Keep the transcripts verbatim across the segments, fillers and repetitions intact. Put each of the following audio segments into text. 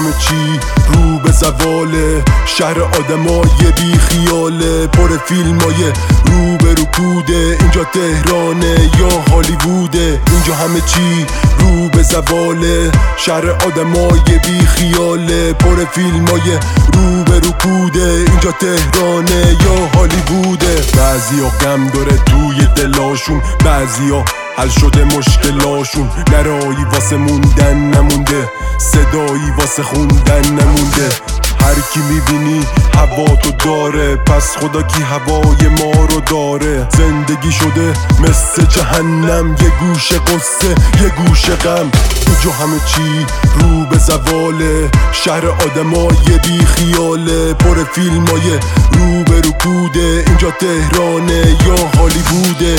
همه چی رو به زواله، شهر آدمای بی خیاله، پر فیلمای رو به رکوده. اینجا تهرانه یا هالیووده، اینجا همه چی رو به زواله، شهر آدمای بی خیاله، پر فیلمای رو به رکوده. اینجا تهرانه یا هالیووده. بعضیا غم داره توی دلاشون، بعضیا حل شده مشکلاشون، نرایی واسه موندن نمونده، صدایی واسه خوندن نمونده. هر کی میبینی هوا تو داره، پس خدا کی هوای ما رو داره. زندگی شده مثل جهنم، یه گوش قصه یه گوش غم. اینجا همه چی رو به زواله، شهر آدمای بی خیاله، پر فیلمای رو به رکوده. اینجا تهرانه یا هالیووده.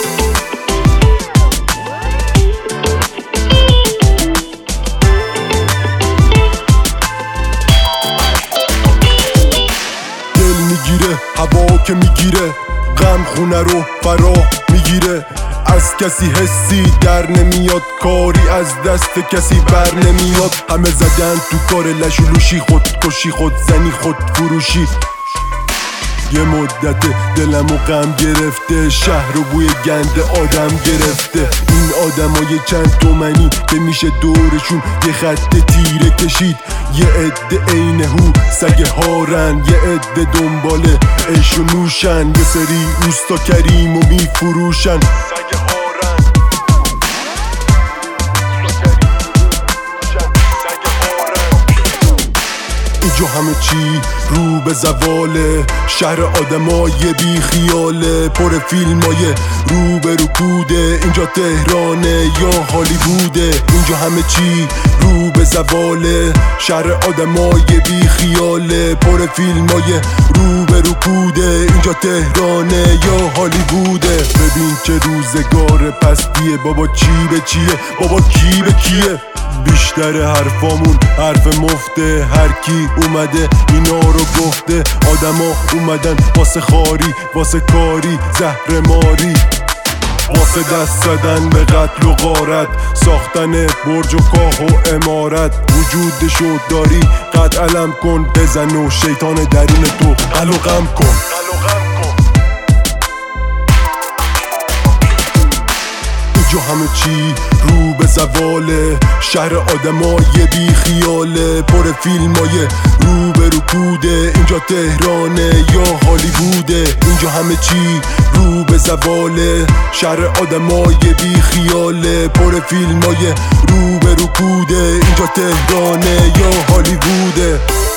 میگیره هوا که میگیره، غم خونه رو فرا میگیره. از کسی حسی در نمیاد، کاری از دست کسی بر نمیاد. همه زدن تو کار لشولوشی، خودکشی، خودزنی، خودفروشی. یه مدت دلمو غم گرفته، شهر و بوی گند آدم گرفته. این آدمای چند تومنی که میشه دورشون یه خط تیره کشید. یه عده عین هو سگ هارن، یه عده دنباله عیش و نوشن، یه سری اوستا کریم و میفروشن. اینجا همه چی رو به زواله، شهر آدمای بی خیاله، پر فیلمای رو به رکوده. اینجا تهرانه یا هالیووده. اینجا همه چی رو به زواله، شهر آدمای بی خیاله، پر فیلمای رو به رکوده. اینجا تهرانه یا هالیووده. ببین که روزگار پستیه، بابا چی به چیه، بابا کی به کیه. بیشتر حرفامون حرف مفته، هر کی اومده اینا رو گفته. آدما اومدن واسه خاری، واسه کاری، زهر ماری، واسه دست زدن به قتل و غارت، ساختن برج و کاه و امارت. وجودشو داری قد علم کن، بزن و شیطان درون تو قل و غم کن. اینجا همه چی رو به زواله، شهر آدمای بی خیاله، پر فیلمای رو به رکوده. اینجا تهرانه یا هالیووده. اینجا همه چی رو به زواله، شهر آدمای بی خیاله، پر فیلمای رو به رکوده. اینجا تهرانه یا هالیووده.